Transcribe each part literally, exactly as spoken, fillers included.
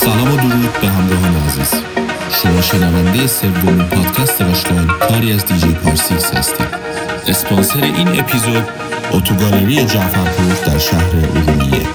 سلام و درود به همراهان عزیز. شما شنونده سومین پادکست آشغال کاری از دیجی پارسیکس هستید. اسپانسر این اپیزود اتوگالری جعفرپور در شهر ارومیه.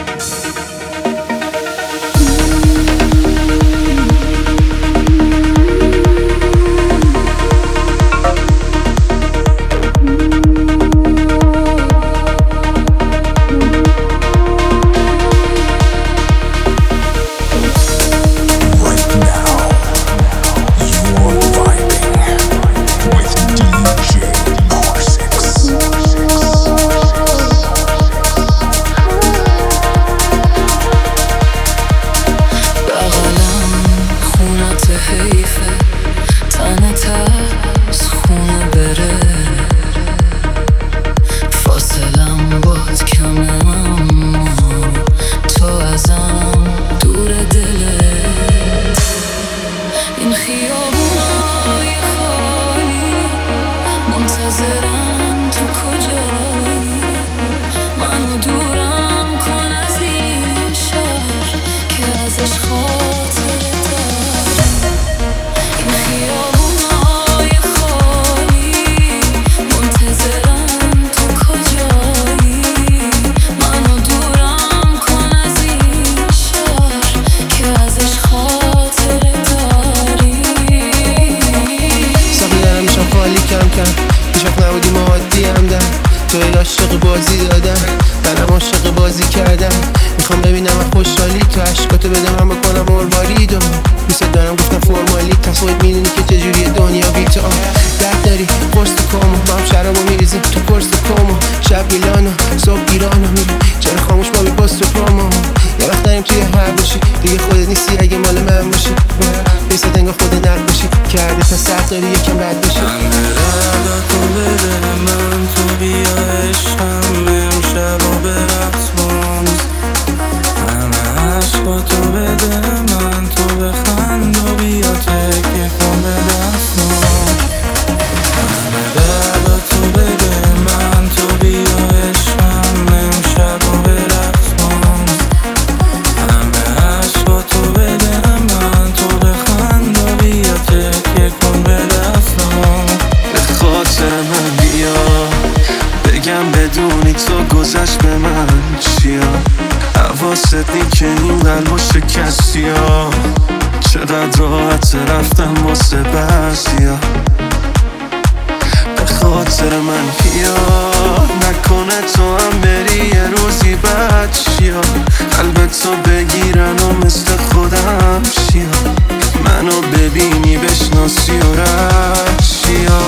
توی عاشق بازی دادم، منم عاشق بازی کردم. میخوام ببینم من خوشحالی تو عشقاتو بدم من بکنم مرواریدو. دوست دارم گفتم فرمالی تا خودت میدونی که چجوری دنیا بی تو. درد داری قرص کامو ما هم شرابو میریزیم تو قرص کامو. شب میلانو صبح ایرانو میری چرا خاموش ما بی پاست و پامو. یه وقت داریم توی هر باشی دیگه خودت نیستی اگه مال من باشی. بیست انگار خودت نرد باشی کرده تا سخت داری یکم بد باشی. تو بده من تو بیا عشقم امشب و به رقص همه عشقا تو بده من تو بخند و بیا تکه کن به دستم. همه دردا تو بده من تو بیا عشقم امشب و به رقص همه عشقا تو بده من تو بخند و بیا تکه کن به دستم. به خاطر من بیا بگم بدونی تو گذشت به من چیا. حواست نی که این قلب و شکستی ها چقدر راحت رفتم واسه بعضیا. به خاطر من بیا نکنه تو هم بری یه روزی بعد چیا. قلبتو بگیرن و مثل خودم شیا. منو ببینی بشناسی و رد چیا.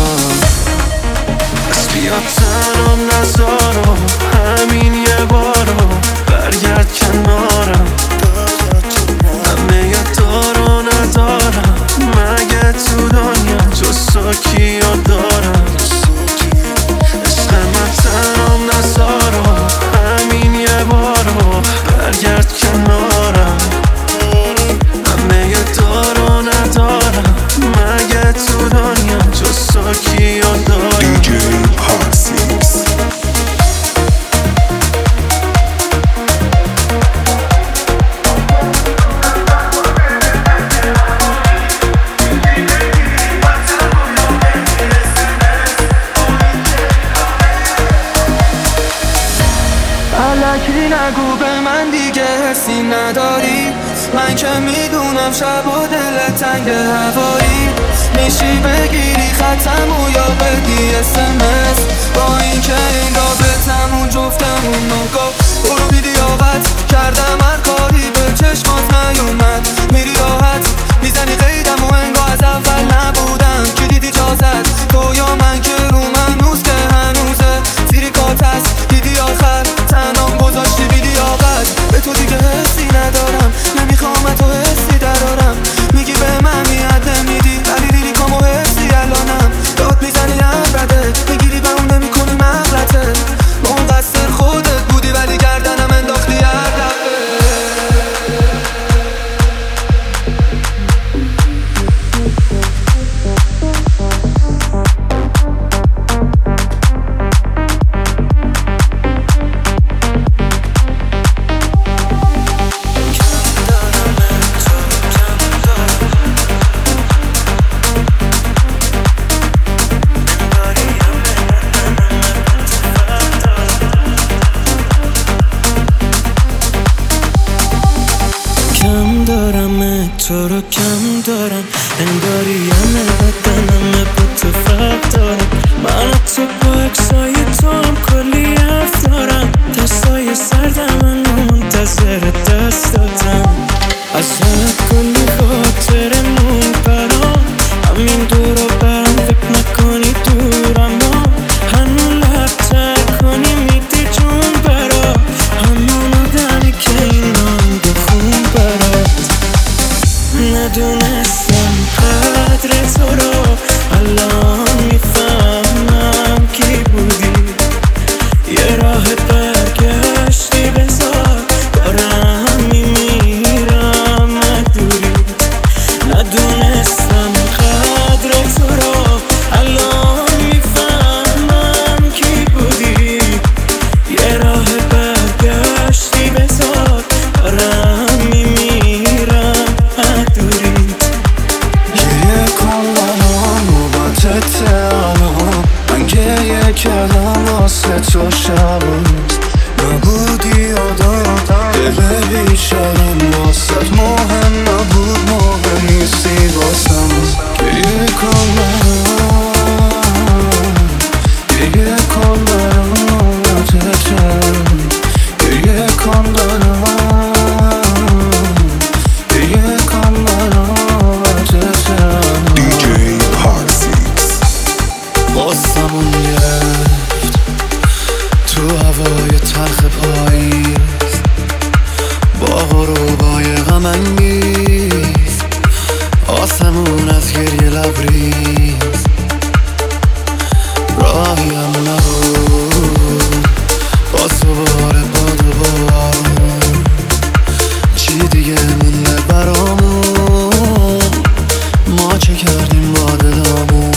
بس بیا تنم نذارم همین یه بارو برگرد کنارم. همه یه دارو ندارم مگه تو دنیا جز تو کیو دارم. عشق من تنم نذارم همین یه بارو برگرد کنارم. همه یه دارو ندارم مگه تو دنیا جز تو کیو دارم. دیجی پارسیکس الکی نگو به من دیگه حسی نداری. من که میدونم شب و دلت تنگ هوایی. میشی بگیری خطمو یا بدی اسمس با این که این رابطمون جفتمون نگو. برو بی لیاقت کردم هر کاری به چشمات نیومد. میری راحت میزنی قیدم و انگار از اول نبودم. کی دیدی جا زد تو یا من که رو منوز که هنوزه تیریکات هست. دیدی آخر تنام گذاشتی بی لیاقت. به تو دیگه حسی ندارم نمیخوام تو حسی درارم. میگی به من میاد نمیدی ولی دیدی کامو حسی الانم. داد میزنی هم بده میگیری به اون نمی کنی مغلطه. با اون قصد تو رو کم دارم، انگاری همه بدنمه با تو فرق دارم. من تو با اکسای تو هم کلی حرف دارم، دستای سردم من منتظر دست دادم. ازت کلی خاطرمون برام، همین دور رو برام فکر نکنی دورم ما هنو لبتر کنی میدی جون برا همون آدمی که اینان بخون برات. ندونستم قدر تو رو، الان میفهمم کی بودی. یه راه برگشتی بذار، دارم میمیرم ندوری. ندونستم قدر تو رو، الان میفهمم کی بودی. یه راه برگشتی بذار، دارم میمیرم ندوری. گریه کن الان نوبتت الان، من گریه کردم واسه تو شبان. نبودی آدم دل بیچارم، واسه مهم نبود مهم نیستی واسم. گریه کن الان، گریه کن برام نوبتتم. گریه کن برام، گریه کن برام نوبتتم. دی جی پارسیکس قصمون گرفت تو هوای تلخ پاییز، با غروبای غم انگیز، آسمون از گریه لبریز. راهیم نبود با سوار باد و بارون، چی دیگه مونده برامون، ما چه کردیم با دلامون.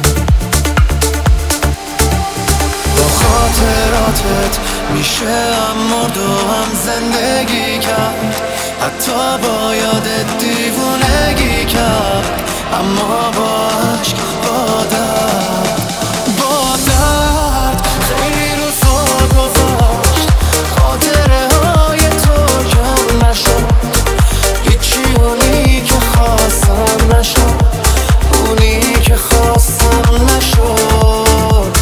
با خاطراتت میشه هم مرد و هم زندگی کرد، حتی با یادت دیوونگی کرد. اما با عشق با درد، با درد خیلی روزا گذشت، خاطره های تو کم نشد. هیچی اونی که خواستم نشد، اونی که خواستم نشد.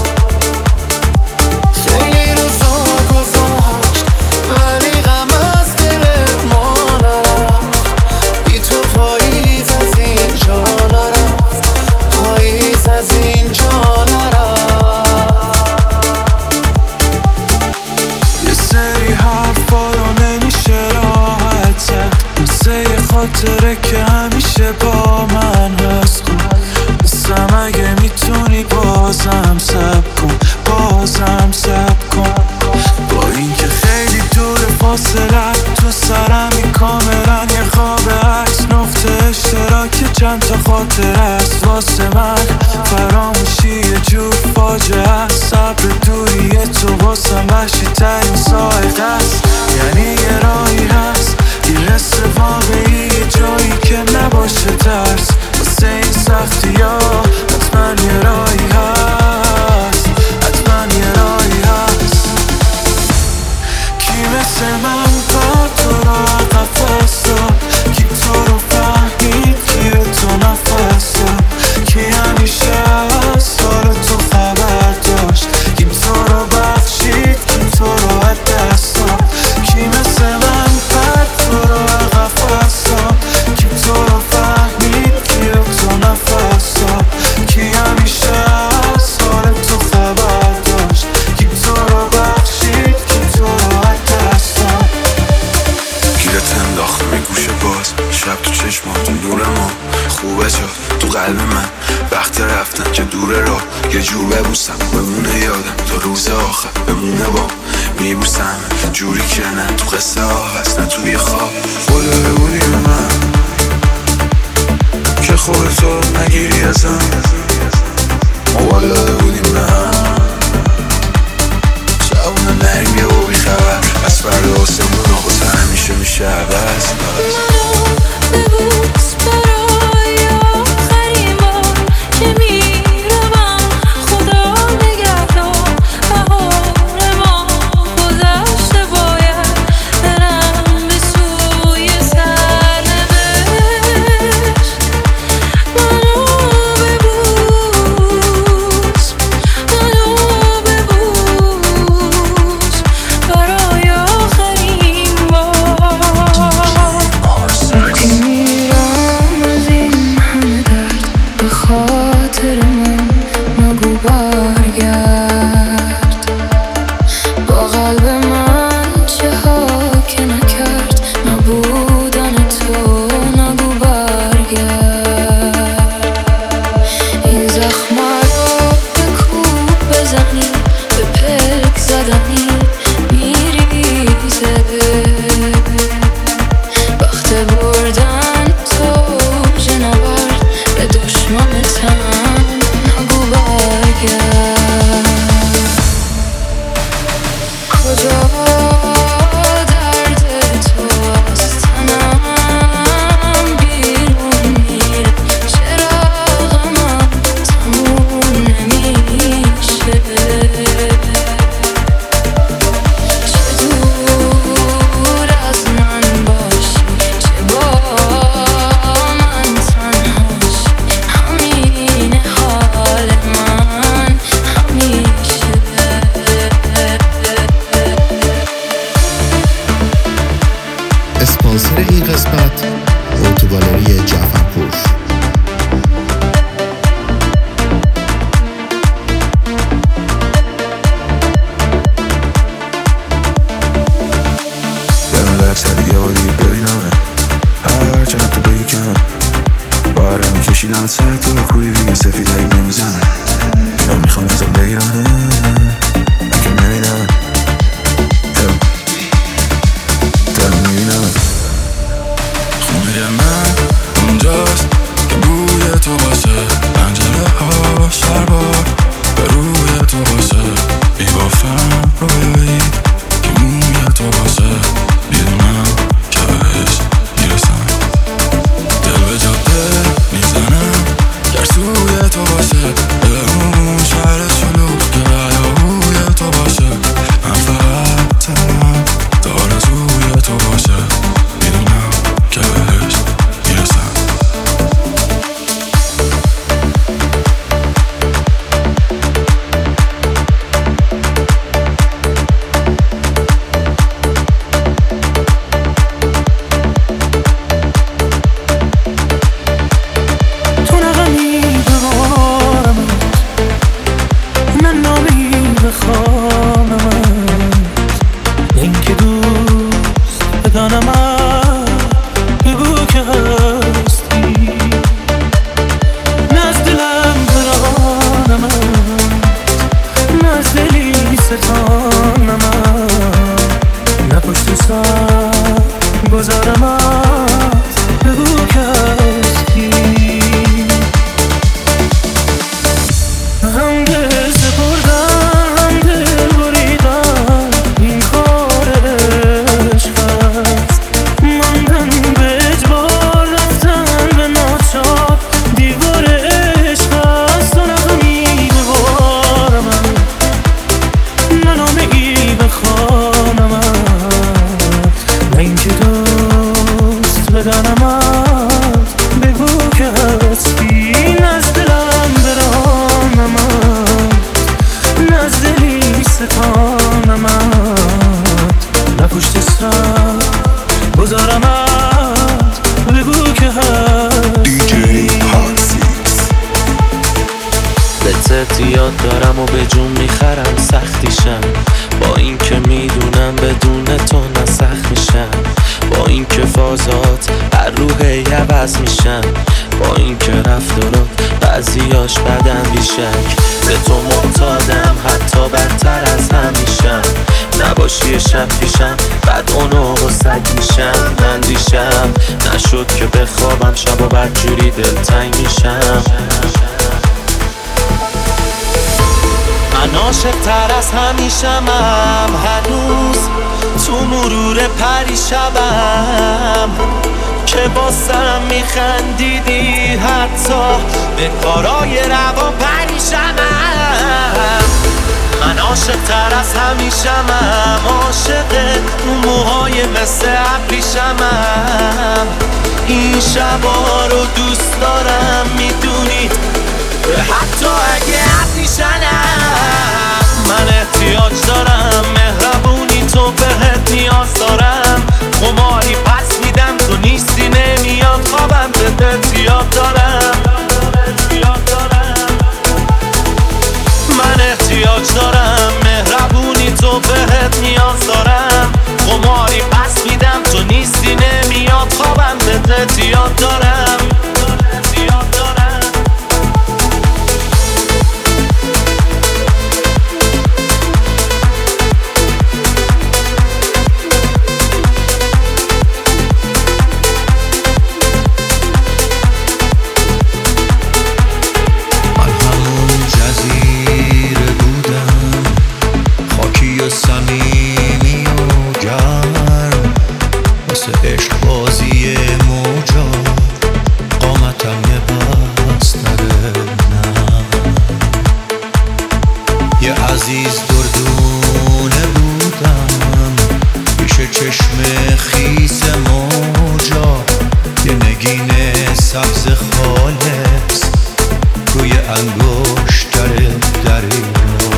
خیلی روزا گذشت ولی غم از دل ما نرفت، بی تو پاییز از اینجا نرفت، پاییز از اینجا نرفت. یه سری حرفا رو نمیشه راحت زد، مثل یه خاطره که همیشه با من هست. بسم اگه میتونی بازم سب کن، بازم سب کن. با اینکه خیلی دور فاصله تو سرمی، کاملا یه خواب عکس، نقطه اشتراک چند تا خاطره است واسه من. فراموشی یه جور فاجعه است، صبر دوری تو واسم وحشی ترین سائق است. یعنی یه راهی هست، یه حس واقعی، یه جایی که نباشه ترس. واسه این سختی ها حتما یه راهی هست، حتما یه راهی هست. کی مثل من با تو را قفص داد، کی تو رو فهمید، کی به تو نفس داد، کی همیشه از سال تو خبر داشت، کی تو رو بخشید، کی تو رو از دست داد. کی مثل من با تو را قفص داد، کی تو رو فهمید، کی به تو نفس داد، کی همیشه از سال تو خبر داشت، کی تو رو بخشید، کی تو رو از دست داد. گیرت انداختم یه گوشه باز، شب تو چشمات نور ما خوبه جا تو قلب من. وقت رفتن که دوره را یه جور ببوسم، بمونه یادم تا روز آخر، بمونه با میبوسم جوری که نه تو قصه ها هست نه توی خواب. خدا بودی به من که خودتو نگیری ازم، ما والا بودیم به هم. شبونه نریم یه و بی خبر از فردا آسمون آخوزه همیشه میشه عوض. ببوس برای آخرین بار که میروم، خدا نگهدار. بهار ما گذشته، باید برم به سوی سرنوشت. اسپانسر این قسمت اتوگالری جعفرپور. درصد یه باری ببینمه هر چقدر تو بگی کمه باره میکشیدم سر تو کوی ویگه سفید هایی نمیزنه یا میخوام ازم بگیرمه اگه نمیدمه دارم میبینمه خونه من اونجاست که بوی تو باشه پنجره ها شربار به روی تو باشه میبافم رویایی که موی تو باشه میدونم که بهش میرسم دل به جاده میزنم گرسوی تو باشه به اون شهر شلوغ که بیاهوی تو باشه من فقط تنم داره توی تو باشه میدونم که بهش میرسم زیاد دارم و به جون میخرم سختیشم با این که میدونم بدون تو نسخ میشم با این که فازات هر روحی عوض میشم با این که رفتارات بعضیاش بدن بیشک به تو معتادم حتی بدتر از هم میشم نباشی شب پیشم بعد اونو و سگ میشم من دیشم نشد که بخوابم شب و بدجوری دلتنگ میشم من عاشق تر از همیشمم هنوز تو مرور پریشبم که با سرم میخندیدی حتی به کارای روا پریشمم من عاشق تر از همیشمم عاشق اون موهای مثل ابریشمم این شبا رو دوست دارم میدونی حتی اگه ابریشنم من احتیاج دارم مهربونی تو بهت نیاز دارم خماری پس میدم تو نیستی نمیاد خوابم بهت یاد دارم من احتیاج دارم مهربونی تو بهت نیاز دارم خماری پس میدم تو نیستی نمیاد خوابم بهت یاد دارم یاد دارم عزیز دردونه بودم پیش چشم خیس موجا یه نگین سبز خالص روی انگشتر دریا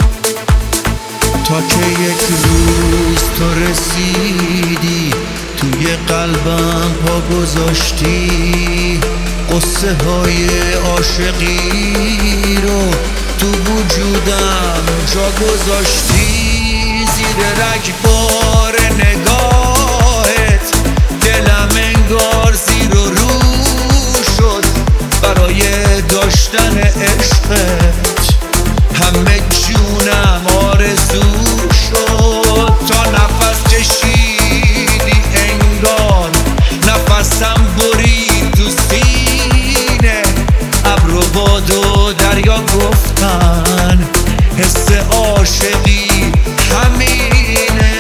تا که یک روز تو رسیدی تو روی قلبم پا گذاشتی، قصه های عاشقی رو تو وجودم جا گذاشتی. زیر رگبار نگاهت دلم انگار زیر و رو شد برای داشتن عشقت. همه جونم آرزو شد تا نفس کشیدی انگار نفسم برید تو سینه. ابر و باد و دریا گفتن حس عاشقی همینه.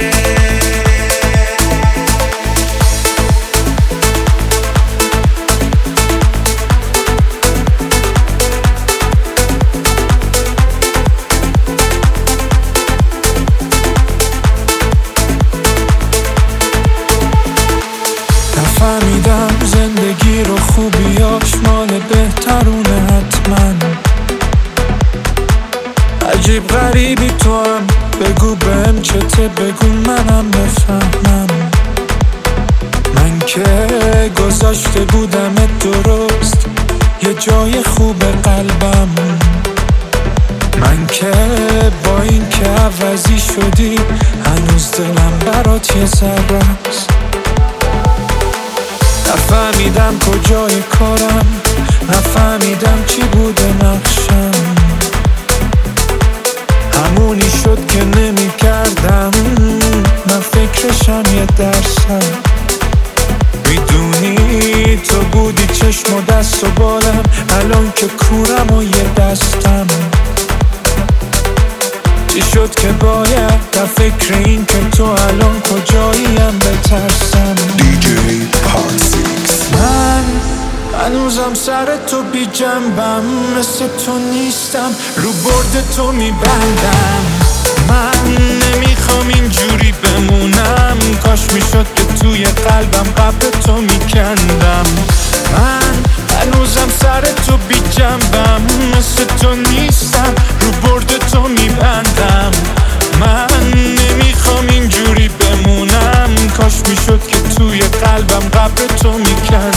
نفهمیدم زندگی رو خوبیاش مال بهترونه حتما. عجیب غریبی تو هم، بگو بهم چته، بگو منم بفهمم. من که گذاشته بودم درست یه جای خوب قلبم. من که با این که عوضی شدی هنوز دلم برات یه ذره است. نفهمیدم کجای کارم، نفهمیدم چی بوده نقشم. همونی شد که نمی کردم من فکرشم یه درسم. میدونی تو بودی چشم و دست و بالم، الان که کورم و یه دستم. چی شد که باید در فکر این که تو الان کجاییم بترسم. دی جی پارسیکس. من هنوزم سر تو بی جنبم، مثل تو نیستم، رو برد تو میبندم. من نمیخوام اینجوری بمونم، کاش میشد که توی قلبم قبل تو میکندم. من هنوزم سر تو بی جنبم، مثل تو نیستم، رو برد تو میبندم. من نمیخوام اینجوری بمونم، کاش میشد که توی قلبم قبل تو میکندم.